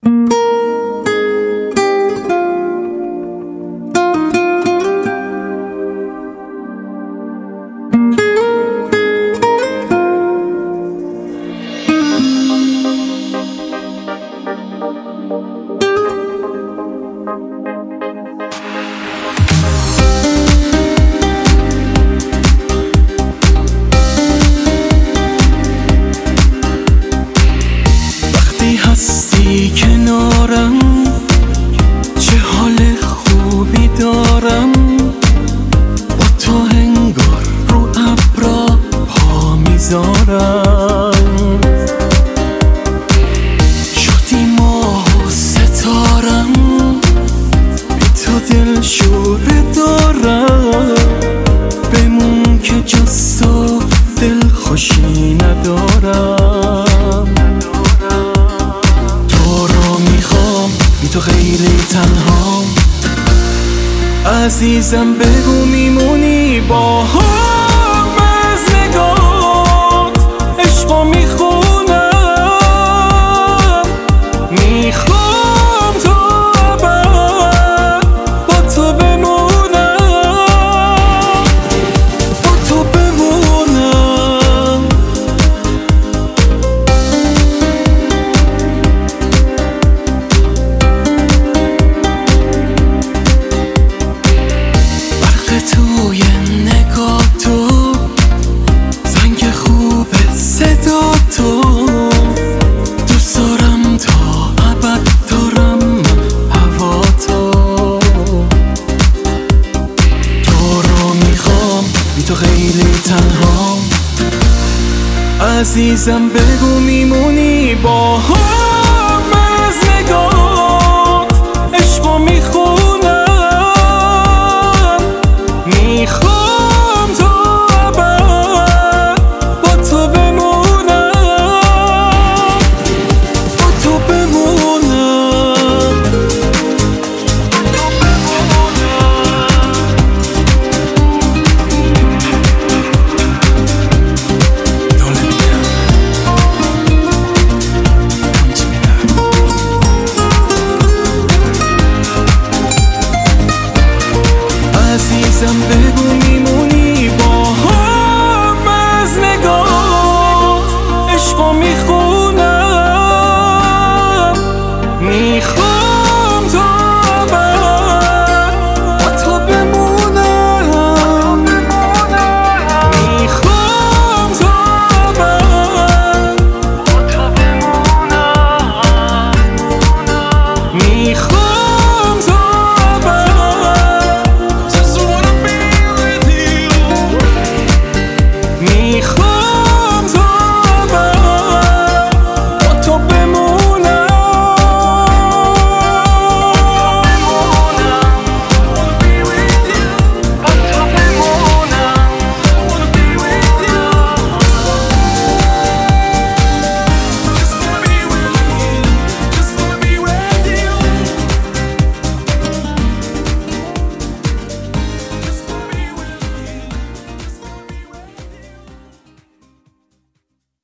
هستی کنارم چه حال خوبی دارم، با تو انگار رو ابرا پا میذارم. شدی ماه و ستارم، بی تو دل شوره دارم. بمون که جز تو دل خوشی ندارم. بی تو خیلی تنهام، عزیزم بگو میمونی با هم از نگات. عشقو میخونم، میخوام تا ابد با تو بمونم، با تو بمونم. توی نگاه تو، زنگ خوب صدا تو، دوست دارم تا ابد دارم هوا تو. تو رو میخوام، بی تو خیلی تنهام، عزیزم بگو میمونی با هم از نگات. عشقو میخونم، میخوام تا ابد با تو بمونم، با تو بمونم. عزیزم بگو میمونی با هم از نگات. عشقو میخونم،